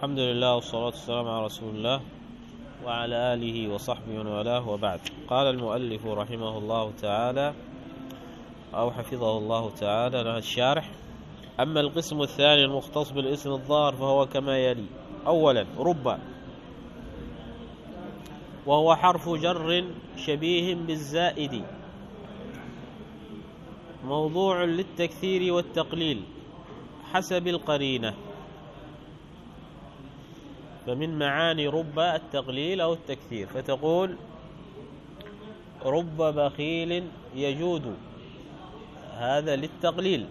الحمد لله والصلاة والسلام على رسول الله وعلى آله وصحبه ومن والاه، وبعد. قال المؤلف رحمه الله تعالى أو حفظه الله تعالى له الشارح: أما القسم الثاني المختص بالاسم الظاهر فهو كما يلي: أولا رب، وهو حرف جر شبيه بالزائد موضوع للتكثير والتقليل حسب القرينة، فمن معاني رب التقليل أو التكثير، فتقول رب بخيل يجود، هذا للتقليل،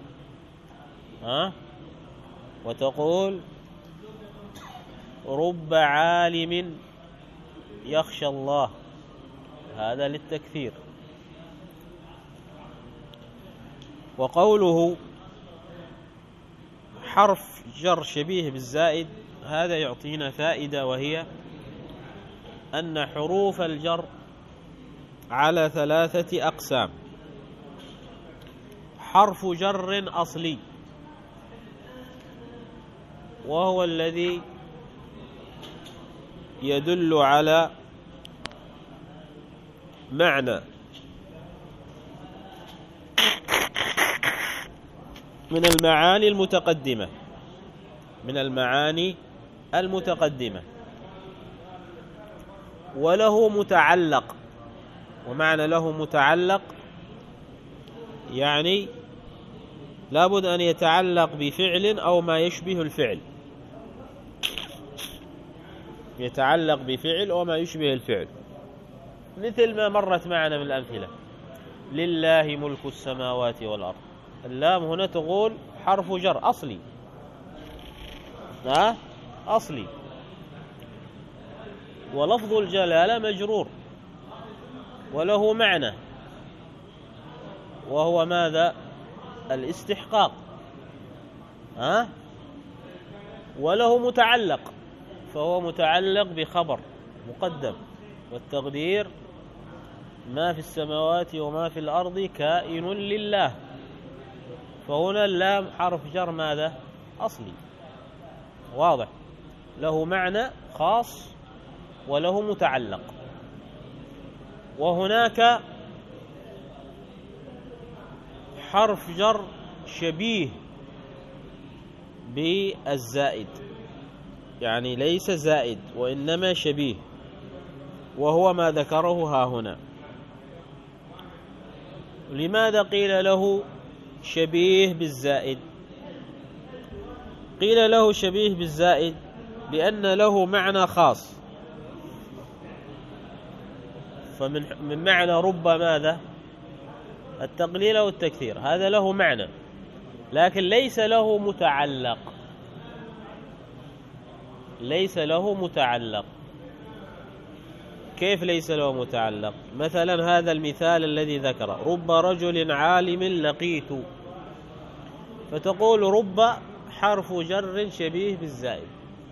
وتقول رب عالم يخشى الله، هذا للتكثير. وقوله حرف جر شبيه بالزائد، هذا يعطينا فائدة، وهي أن حروف الجر على ثلاثة أقسام: حرف جر أصلي، وهو الذي يدل على معنى من المعاني المتقدمة، وله متعلق. ومعنى له متعلق يعني لابد أن يتعلق بفعل أو ما يشبه الفعل، يتعلق بفعل أو ما يشبه الفعل، مثل ما مرت معنا من الأمثلة: لله ملك السماوات والأرض. اللام هنا تقول حرف جر أصلي، أصلي، ولفظ الجلالة مجرور، وله معنى، وهو ماذا؟ الاستحقاق. وله متعلق، فهو متعلق بخبر مقدم، والتقدير ما في السماوات وما في الأرض كائن لله. فهنا اللام حرف جر ماذا؟ أصلي، واضح، له معنى خاص وله متعلق. وهناك حرف جر شبيه بالزائد، يعني ليس زائد وإنما شبيه، وهو ما ذكره ها هنا. لماذا قيل له شبيه بالزائد؟ قيل له شبيه بالزائد لأن له معنى خاص. فمن معنى رب ماذا؟ التقليل أو التكثير، هذا له معنى، لكن ليس له متعلق، ليس له متعلق. كيف ليس له متعلق؟ مثلا هذا المثال الذي ذكره: رب رجل عالم لقيت، فتقول رب حرف جر شبيه بالزائد،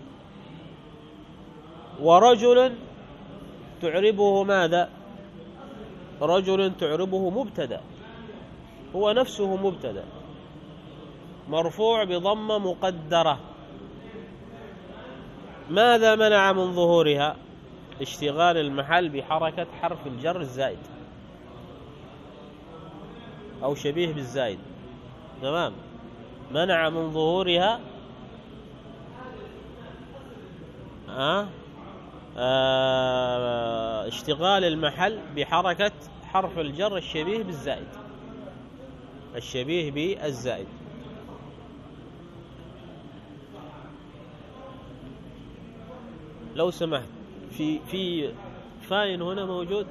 ورجل تعربه ماذا؟ رجل تعربه مبتدأ، هو نفسه مبتدأ مرفوع بضمة مقدرة. ماذا منع من ظهورها؟ اشتغال المحل بحركة حرف الجر الزائد أو شبيه بالزائد، تمام. منع من ظهورها اشتغال المحل بحركة حرف الجر الشبيه بالزائد، الشبيه بالزائد. لو سمحت، في فاين هنا موجود؟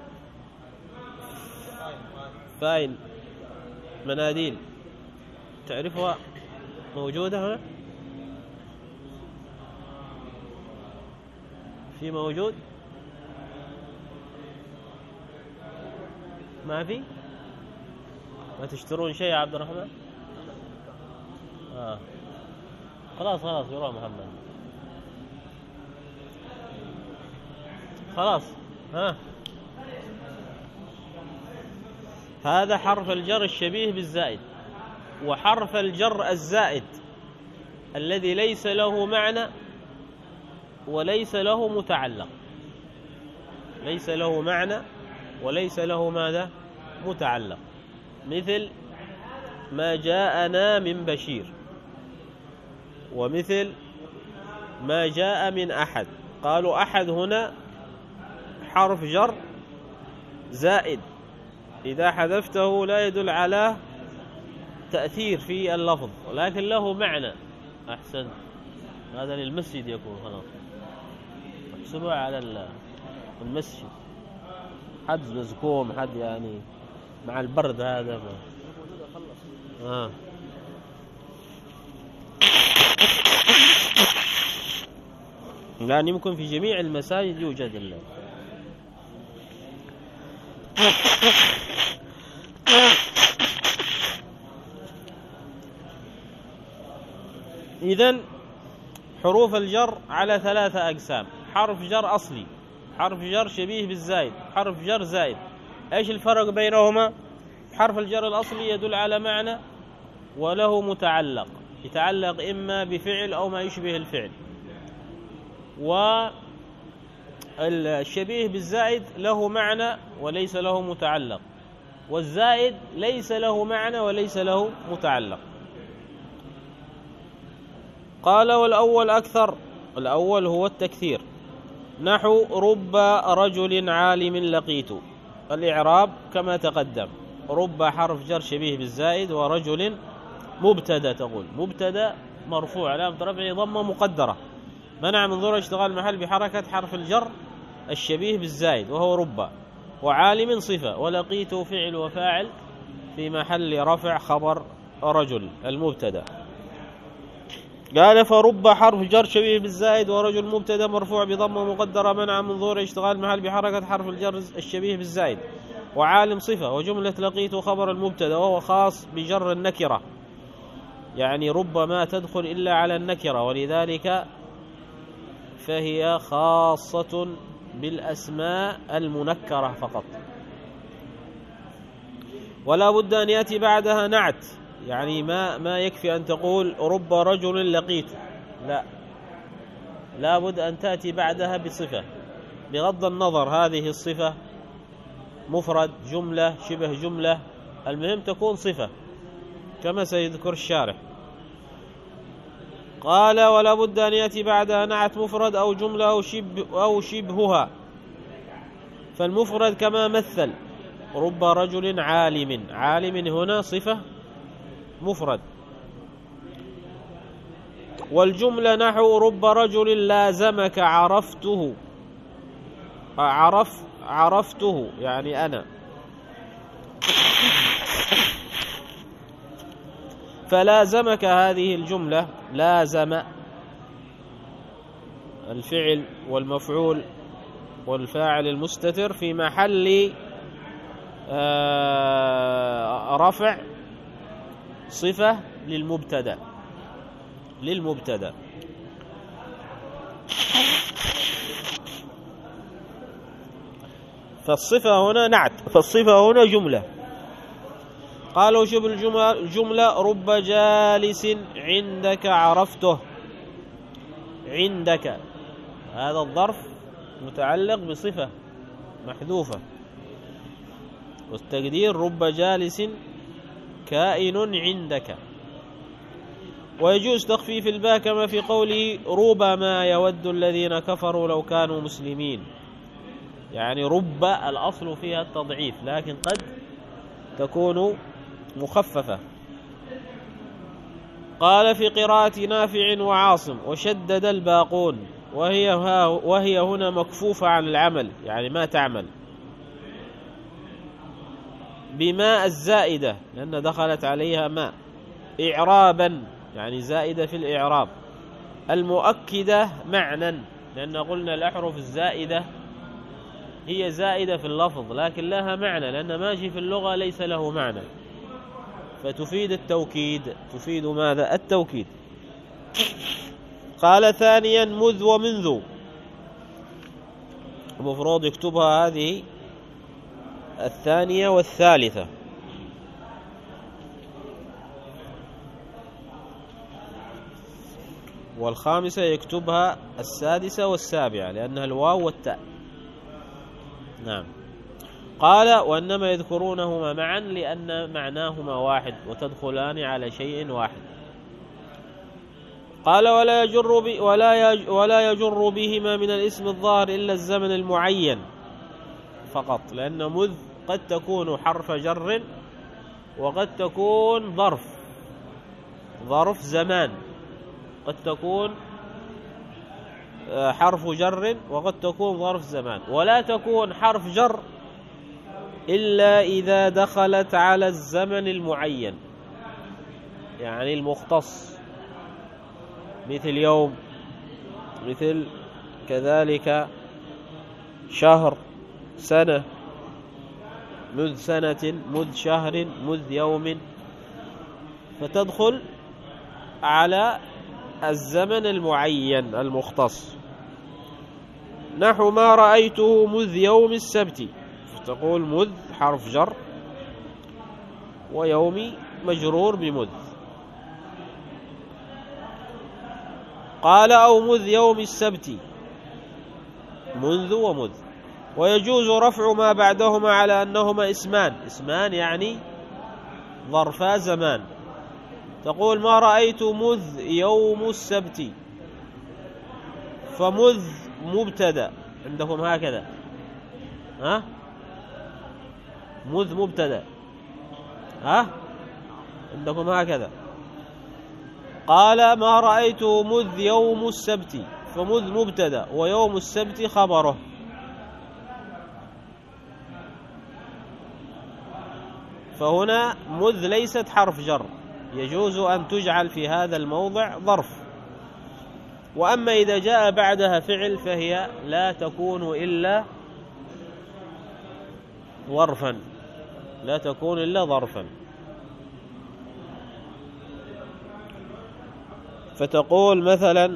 فاين مناديل تعرفها موجودة هنا؟ في موجود؟ ما في؟ ما تشترون شيء يا عبد الرحمن؟ خلاص يروح محمد، خلاص. هذا حرف الجر الشبيه بالزائد. وحرف الجر الزائد الذي ليس له معنى وليس له متعلق، ليس له معنى وليس له ماذا؟ متعلق. مثل ما جاءنا من بشير، ومثل ما جاء من أحد. قالوا أحد هنا حرف جر زائد، إذا حذفته لا يدل على تأثير في اللفظ ولكن له معنى. أحسن، هذا للمسجد يكون خلاص، احسبها على المسجد، حد مزكوم، حد يعني مع البرد هذا يعني يمكن في جميع المساجد يوجد الله. إذن حروف الجر على 3 أقسام: حرف جر أصلي، حرف جر شبيه بالزائد، حرف جر زائد. إيش الفرق بينهما؟ حرف الجر الأصلي يدل على معنى وله متعلق، يتعلق إما بفعل أو ما يشبه الفعل. والشبيه بالزائد له معنى وليس له متعلق، والزائد ليس له معنى وليس له متعلق. قال: والأول أكثر. الأول هو التكثير، نحو رب رجل عالم لقيت. الإعراب كما تقدم: رب حرف جر شبيه بالزائد، ورجل مبتدا، تقول مبتدا مرفوع علامة رفعه ضمة مقدرة منع من ظهور اشتغال المحل بحركة حرف الجر الشبيه بالزائد وهو رب، وعالم صفة، ولقيت فعل وفاعل في محل رفع خبر رجل المبتدا. قال: فرب حرف جر شبيه بالزائد، ورجل مبتدا مرفوع بضمه مقدرة منع من ظهور اشتغال المحل بحركة حرف الجر الشبيه بالزائد، وعالم صفة، وجملة لقيت خبر المبتدا وهو خاص بجر النكرة، يعني ربما تدخل إلا على النكرة، ولذلك فهي خاصة بالأسماء المنكرة فقط. ولا بد أن يأتي بعدها نعت، يعني ما يكفي أن تقول رب رجل لقيت، لا بد أن تأتي بعدها بصفة، بغض النظر هذه الصفة مفرد، جملة، شبه جملة، المهم تكون صفة كما سيذكر الشارح. قال: ولا بد أن يأتي بعدها نعت مفرد أو جملة أو شبهها. فالمفرد كما مثل: رب رجل عالم، عالم هنا صفة مفرد. والجملة نحو رب رجل لازمك عرفته، عرفته يعني أنا. فلازمك هذه الجملة، لازم الفعل والمفعول والفاعل المستتر في محل رفع صفة للمبتدا. فالصفة هنا نعت، فالصفة هنا جملة. قالوا: شوف الجملة: رب جالس عندك عرفته. عندك هذا الظرف متعلق بصفة محذوفة، والتقدير رب جالس كائن عندك. ويجوز تخفيف الباء كما في قوله: ربما يود الذين كفروا لو كانوا مسلمين، يعني رب الأصل فيها التضعيف لكن قد تكون مخففة. قال: في قراءة نافع وعاصم وشدد الباقون، وهي هنا مكفوفة عن العمل، يعني ما تعمل، بماء الزائدة لأن دخلت عليها ماء، إعرابا يعني زائدة في الإعراب، المؤكدة معنى لأن قلنا الأحرف الزائدة هي زائدة في اللفظ لكن لها معنى، لأن ماشي في اللغة ليس له معنى، فتفيد التوكيد. تفيد ماذا؟ التوكيد. قال: ثانيا مذ ومنذ، المفروض يكتبها هذه الثانية والثالثة. والخامسة يكتبها السادسة والسابعة لأنها الواو والتاء. نعم. قال وإنما يذكرونهما معا لأن معناهما واحد وتدخلان على شيء واحد. قال ولا يجر بهما من الاسم الظاهر إلا الزمن المعين فقط، لأن مذ قد تكون حرف جر وقد تكون ظرف زمان، قد تكون حرف جر وقد تكون ظرف زمان، ولا تكون حرف جر إلا إذا دخلت على الزمن المعين يعني المختص، مثل يوم، مثل كذلك شهر، سنة، مذ سنة، مذ شهر، مذ يوم، فتدخل على الزمن المعين المختص. نحو ما رأيته مذ يوم السبت، فتقول مذ حرف جر ويومي مجرور بمذ. قال أو مذ يوم السبت، منذ ومذ. ويجوز رفع ما بعدهما على أنهما اسمان يعني ظرفا زمان. تقول ما رأيت مذ يوم السبت، فمذ مبتدأ عندكم هكذا، مذ مبتدأ، عندكم هكذا. قال ما رأيت مذ يوم السبت، فمذ مبتدأ ويوم السبت خبره. فهنا مذ ليست حرف جر، يجوز أن تجعل في هذا الموضع ظرف. وأما إذا جاء بعدها فعل فهي لا تكون إلا ظرفا، لا تكون إلا ظرفا. فتقول مثلا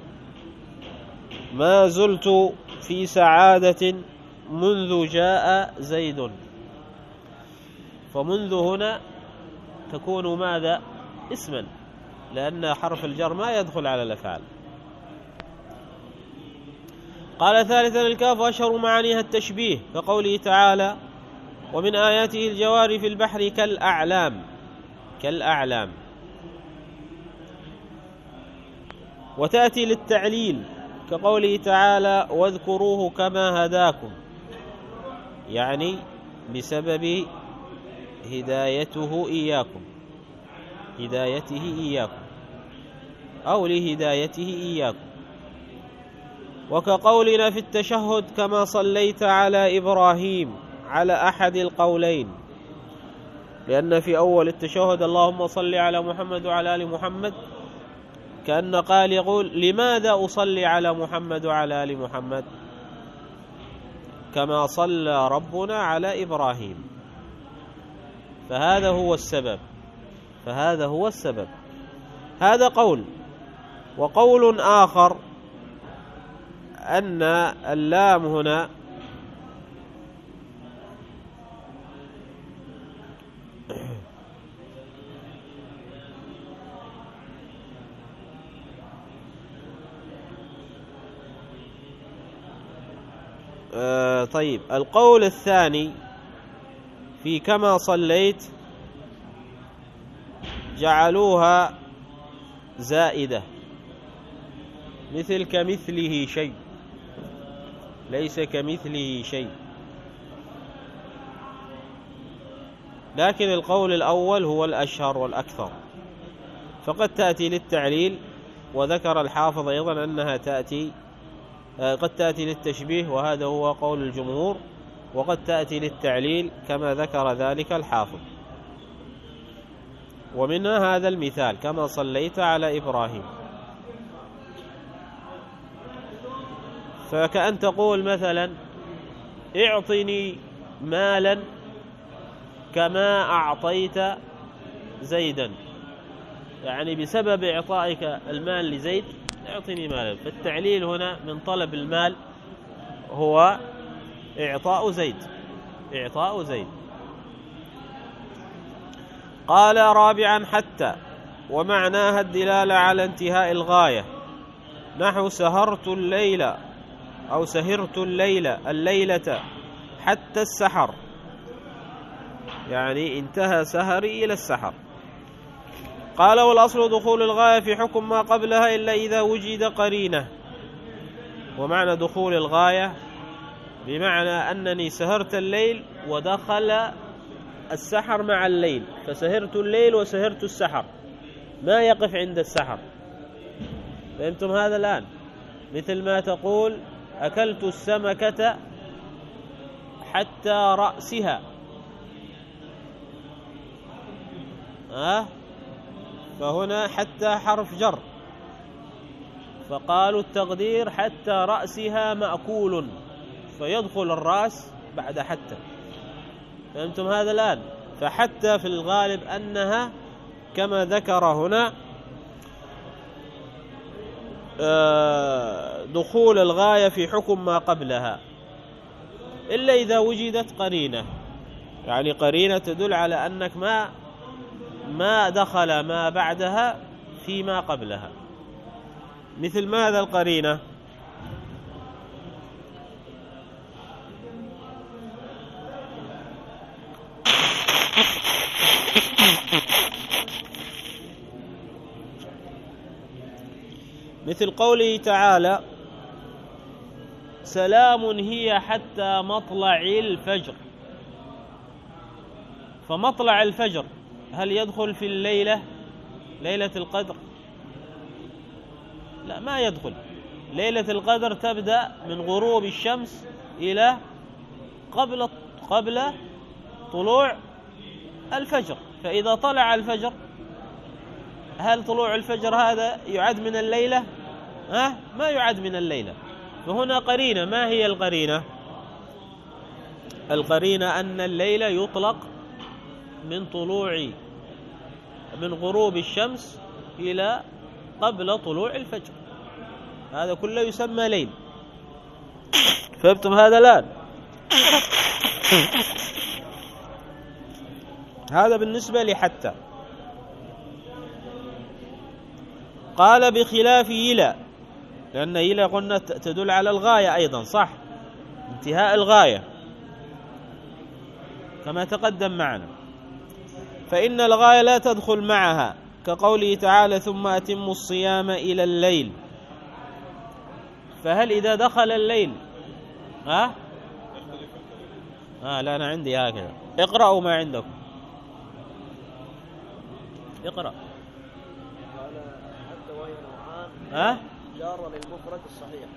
ما زلت في سعادة منذ جاء زيد، فمنذ هنا تكون ماذا؟ اسما، لأن حرف الجر ما يدخل على الأفعال. قال ثالثا الكاف أشهر معانيها التشبيه، كقوله تعالى ومن آياته الجوار في البحر كالأعلام. وتأتي للتعليل، كقوله تعالى واذكروه كما هداكم، يعني بسبب هدايته إياكم أو لهدايته إياكم. وكقولنا في التشهد كما صليت على إبراهيم على أحد القولين، لأن في أول التشهد اللهم صل على محمد وعلى آل محمد، كأن قال يقول لماذا أصلي على محمد وعلى آل محمد؟ كما صلى ربنا على إبراهيم. فهذا هو السبب. هذا قول. وقول آخر أن اللام هنا طيب، القول الثاني في كما صليت جعلوها زائدة، مثل كمثله شيء، ليس كمثله شيء. لكن القول الأول هو الأشهر والأكثر، فقد تأتي للتعليل، وذكر الحافظ أيضا أنها قد تأتي للتشبيه، وهذا هو قول الجمهور، وقد تأتي للتعليل كما ذكر ذلك الحافظ. ومنها هذا المثال كما صليت على إبراهيم. فكأن تقول مثلا اعطني مالا كما أعطيت زيدا، يعني بسبب إعطائك المال لزيد اعطني مالا. فالتعليل هنا من طلب المال هو إعطاء زيد. قال رابعا حتى، ومعناها الدلالة على انتهاء الغاية، نحو سهرت الليلة أو سهرت الليلة حتى السحر، يعني انتهى سهري إلى السحر. قال والأصل دخول الغاية في حكم ما قبلها إلا إذا وجد قرينة. ومعنى دخول الغاية بمعنى أنني سهرت الليل ودخل السحر مع الليل، فسهرت الليل وسهرت السحر، ما يقف عند السحر. فهمتم هذا الآن؟ مثل ما تقول أكلت السمكة حتى رأسها، فهنا حتى حرف جر، فقالوا التقدير حتى رأسها مأكول، فيدخل الرأس بعد حتى. فهمتم هذا الآن؟ فحتى في الغالب أنها كما ذكر هنا دخول الغاية في حكم ما قبلها إلا إذا وجدت قرينة، يعني قرينة تدل على أنك ما دخل ما بعدها فيما قبلها. مثل ماذا القرينة؟ مثل قوله تعالى سلام هي حتى مطلع الفجر. فمطلع الفجر هل يدخل في ليلة القدر؟ لا، ما يدخل. ليلة القدر تبدأ من غروب الشمس إلى قبل طلوع الفجر. فإذا طلع الفجر، هل طلوع الفجر هذا يعد من الليلة؟ ما يعد من الليلة. فهنا قرينة. ما هي القرينة؟ القرينة أن الليل يطلق من غروب الشمس إلى قبل طلوع الفجر، هذا كله يسمى ليل. فهمتم هذا الآن؟ هذا بالنسبة لحتى. قال بخلاف إلى، لأن إلى قلنا تدل على الغاية أيضا، صح؟ انتهاء الغاية كما تقدم معنا. فإن الغاية لا تدخل معها، كقوله تعالى ثم أتموا الصيام إلى الليل. فهل إذا دخل الليل لا، أنا عندي هكذا. اقرأوا ما عندكم، اقرأ. جار للمفرد الصحيح،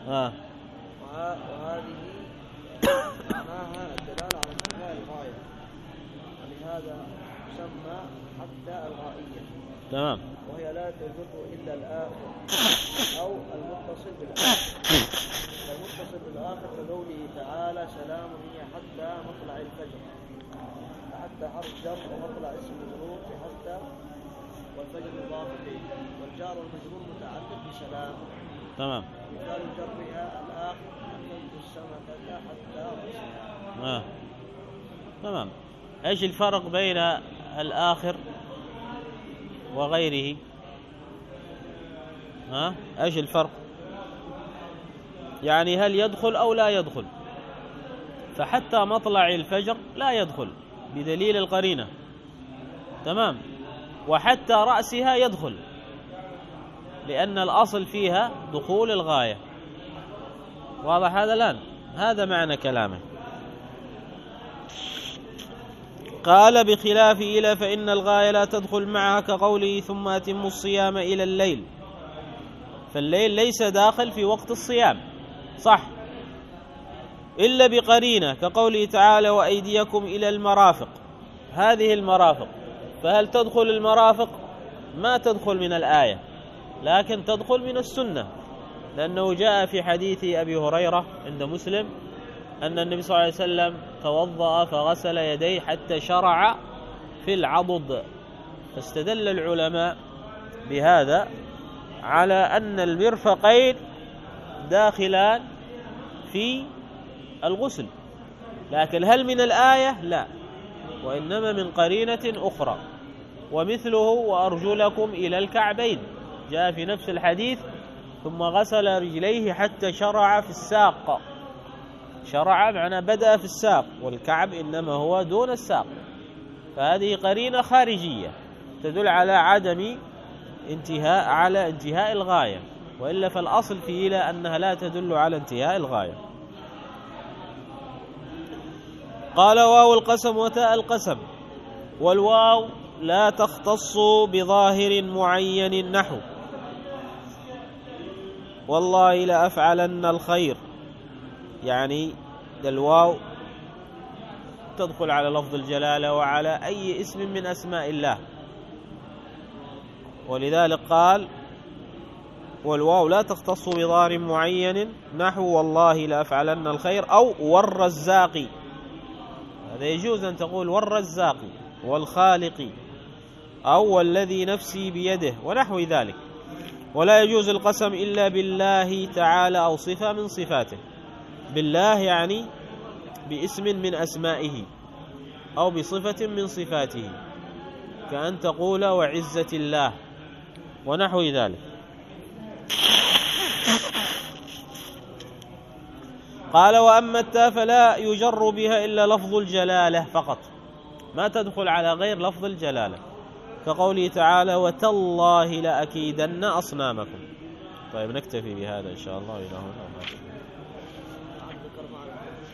وهذه معناها الدلالة على انتهاء الغاية، ولهذا تسمى حتى الغائية. تمام. وهي لا تجر إلا الآخر أو المتصل بالآخر. المتصل بالآخر كقوله تعالى سلام هي حتى مطلع الفجر، حتى حرف جر ومطلع اسم مجرور حتى، والفجر مضاف إليه، والجار والمجرور متعلق بسلام. تمام. مثال جرها الآخر أكلت السمكة حتى رأسها. تمام. ايش الفرق بين الآخر وغيره؟ ايش الفرق؟ يعني هل يدخل أو لا يدخل؟ فحتى مطلع الفجر لا يدخل بدليل القرينة، تمام. وحتى رأسها يدخل، لأن الأصل فيها دخول الغاية. واضح هذا الآن؟ هذا معنى كلامه. قال بخلاف إلى فإن الغاية لا تدخل معها، كقوله ثم أتموا الصيام إلى الليل. فالليل ليس داخل في وقت الصيام، صح، إلا بقرينة، كقوله تعالى وأيديكم إلى المرافق. هذه المرافق، فهل تدخل المرافق؟ ما تدخل من الآية، لكن تدخل من السنة، لأنه جاء في حديث أبي هريرة عند مسلم أن النبي صلى الله عليه وسلم توضأ فغسل يديه حتى شرع في العضد. فاستدل العلماء بهذا على أن المرفقين داخلان في الغسل، لكن هل من الآية؟ لا، وإنما من قرينة أخرى. ومثله وأرجلكم إلى الكعبين، جاء في نفس الحديث ثم غسل رجليه حتى شرع في الساق. شرع معنى بدأ في الساق، والكعب إنما هو دون الساق، فهذه قرينة خارجية تدل على عدم انتهاء الغاية، وإلا فالأصل في إلى أنها لا تدل على انتهاء الغاية. قال واو القسم وتاء القسم، والواو لا تختص بظاهر معين نحو والله لأفعلن الخير، يعني الواو تدخل على لفظ الجلالة وعلى أي اسم من أسماء الله، ولذلك قال والواو لا تختص بظاهر معين نحو والله لأفعلن الخير أو والرزاق. هذا يجوز أن تقول والرزاق والخالق أو والذي نفسي بيده ونحو ذلك. ولا يجوز القسم إلا بالله تعالى أو صفة من صفاته. بالله يعني باسم من أسمائه أو بصفة من صفاته، كأن تقول وعزة الله ونحو ذلك. قال وأما التاء فلا يجر بها إلا لفظ الجلالة فقط، ما تدخل على غير لفظ الجلالة، كقوله تعالى وتالله لأكيدن أصنامكم. طيب نكتفي بهذا إن شاء الله إلى هنا.